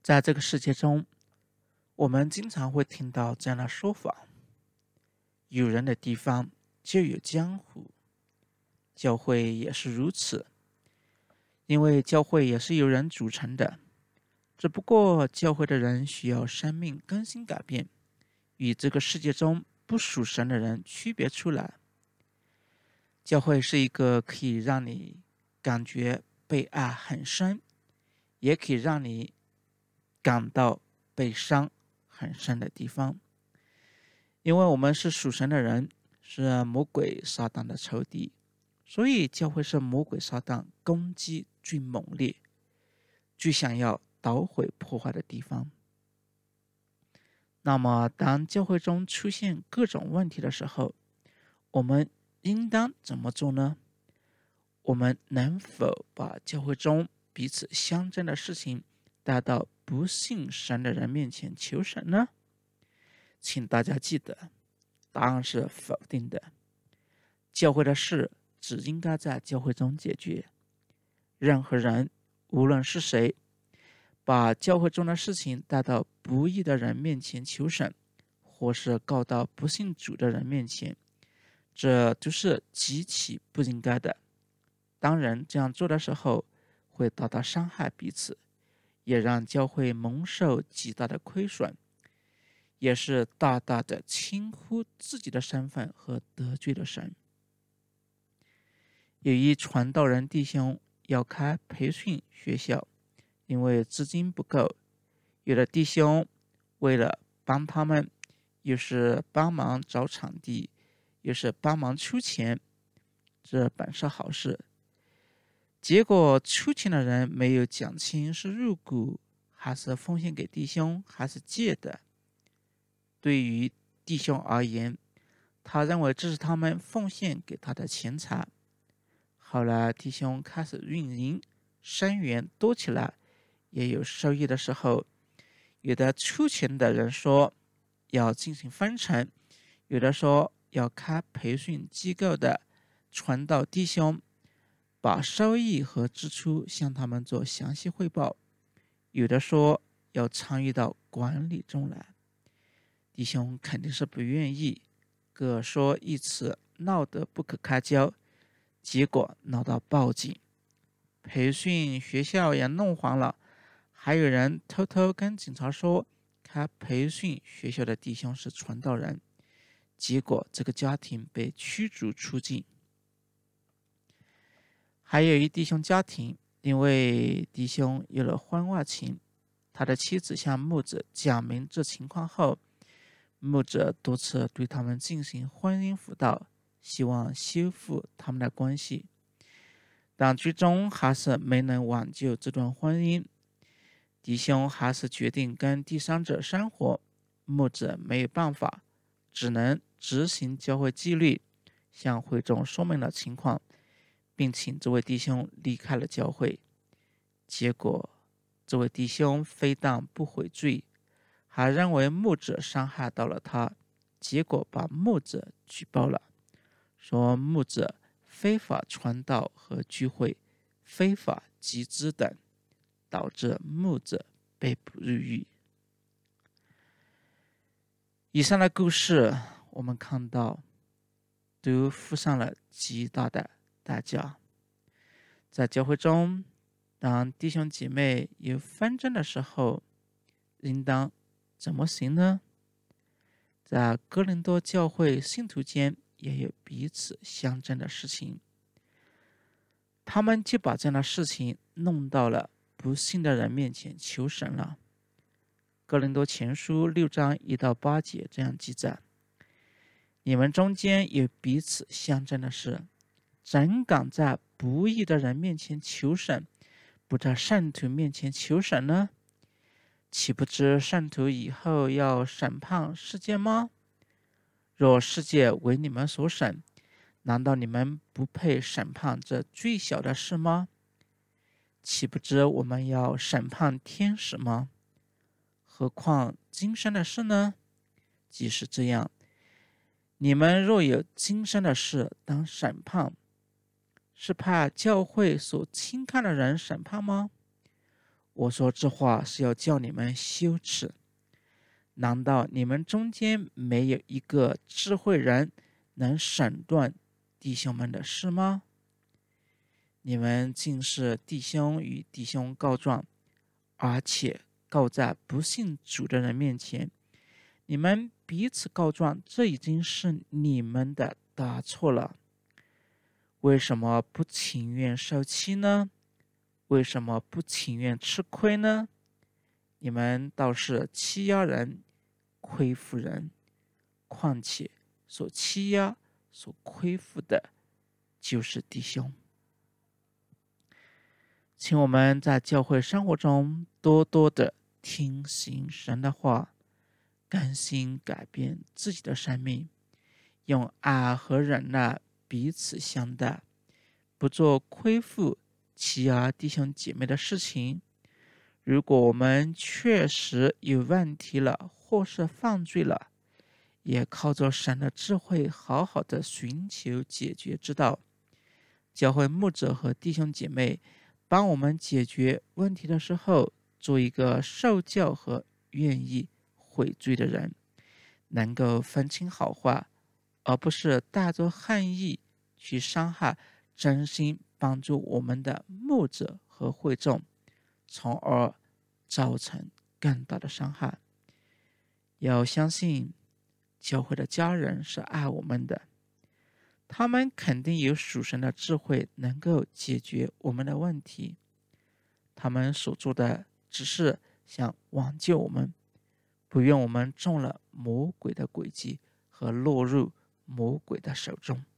在这个世界中，我们经常会听到这样的说法：有人的地方就有江湖。教会也是如此，因为教会也是由人组成的，只不过教会的人需要生命更新改变，与这个世界中不属神的人区别出来。教会是一个可以让你感觉被爱很深，也可以让你感到被伤很深的地方。因为我们是属神的人，是魔鬼撒旦的仇敌，所以教会是魔鬼撒旦攻击最猛烈、最想要捣毁破坏的地方。那么当教会中出现各种问题的时候，我们应当怎么做呢？我们能否把教会中彼此相争的事情带到不信神的人面前求神呢？请大家记得，答案是否定的。教会的事只应该在教会中解决。任何人，无论是谁，把教会中的事情带到不义的人面前求审，或是告到不信主的人面前，这都是极其不应该的。当人这样做的时候，会大大伤害彼此，也让教会蒙受极大的亏损，也是大大的轻忽自己的身份和得罪了神。有一传道人弟兄要开培训学校，因为资金不够，有的弟兄为了帮他们，又是帮忙找场地，又是帮忙出钱，这本是好事。结果出钱的人没有讲清是入股还是奉献给弟兄还是借的。对于弟兄而言，他认为这是他们奉献给他的钱财。后来弟兄开始运营，生源多起来，也有收益的时候，有的出钱的人说要进行分成，有的说要开培训机构的传道弟兄把收益和支出向他们做详细汇报，有的说要参与到管理中来。弟兄肯定是不愿意，各说一词，闹得不可开交，结果闹到报警，培训学校也弄黄了，还有人偷偷跟警察说开培训学校的弟兄是传道人，结果这个家庭被驱逐出境。还有一弟兄家庭，因为弟兄有了婚外情，他的妻子向牧者讲明这情况后，牧者多次对他们进行婚姻辅导，希望修复他们的关系，但最终还是没能挽救这段婚姻。弟兄还是决定跟第三者生活，牧者没有办法，只能执行教会纪律，向会众说明了情况，并请这位弟兄离开了教会。结果这位弟兄非但不悔罪，还认为牧者伤害到了他，结果把牧者举报了，说牧者非法传道和聚会，非法集资等，导致牧者被捕入狱。以上的故事我们看到都付上了极大的代价。在教会中，当弟兄姐妹有纷争的时候，应当怎么行呢？在哥林多教会信徒间也有彼此相争的事情，他们就把这样的事情弄到了不信的人面前求神了。哥林多前书6章1到8节这样记载：你们中间有彼此相争的事，怎敢在不义的人面前求神，不在圣徒面前求神呢？岂不知圣徒以后要审判世界吗？若世界为你们所审，难道你们不配审判这最小的事吗？岂不知我们要审判天使吗？何况今生的事呢？即使这样，你们若有今生的事当审判，是怕教会所轻看的人审判吗？ 我说这话是要叫你们羞耻。难道你们中间没有一个智慧人能审断弟兄们的事吗？你们竟是弟兄与弟兄告状，而且告在不信主的人面前。你们彼此告状，这已经是你们的大错了。为什么不情愿受欺呢？为什么不情愿吃亏呢？你们倒是欺压人，亏负人。况且所欺压、所亏负的，就是弟兄。请我们在教会生活中多多的听行神的话，甘心改变自己的生命，用爱和忍耐彼此相待，不做亏负、欺压弟兄姐妹的事情。如果我们确实有问题了，或是犯罪了，也靠着神的智慧好好的寻求解决之道。教会牧者和弟兄姐妹帮我们解决问题的时候，做一个受教和愿意悔罪的人，能够分清好坏，而不是带着恨意去伤害真心帮助我们的牧者和会众，从而造成更大的伤害。要相信教会的家人是爱我们的，他们肯定有属神的智慧能够解决我们的问题。他们所做的只是想挽救我们，不愿我们中了魔鬼的诡计和落入魔鬼的手中。